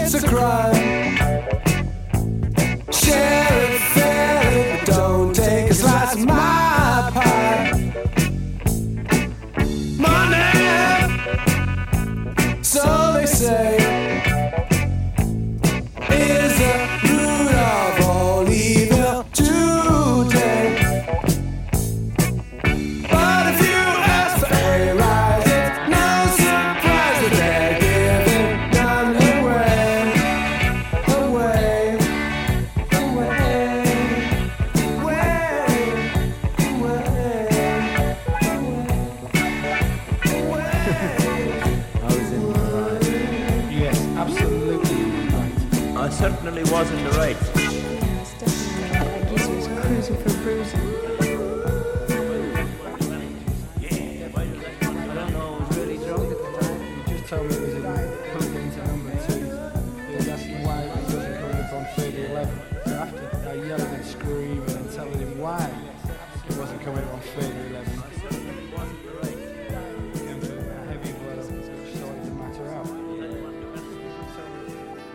it's a crime. Share it fairly, but don't take a slice of my pie. Money, so they say, is the root of all evil today. But if you ask for a rise, it's no surprise that they're giving none away, away, away, I was in the right. Yes, absolutely right. I certainly was in the right. It's definitely like Geezer was cruising for bruising. I don't know, I was really drunk at the time. You just told me it was plugged into number 2. He was asking why it wasn't coming up on 3011. So after I yelling and screaming and telling him why it wasn't coming up on 3011,